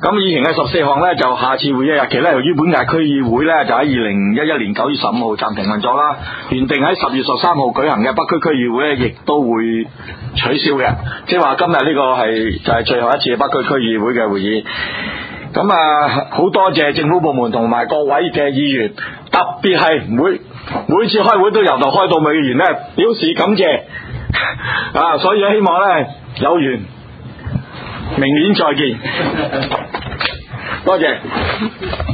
咁以前嘅14項咧，就下次會議日期咧，由於本屆區議會咧就喺2011年9月15號暫停運作啦，原定喺10月13號舉行嘅北區區議會咧，亦都會取消嘅。即係話今日呢個係就係最後一次嘅北區區議會嘅會議。咁啊，好多謝政府部門同埋各位嘅議員，特別係每次開會都由頭開到尾嘅議員咧，表示感謝啊！所以希望咧有緣明年再見，多謝。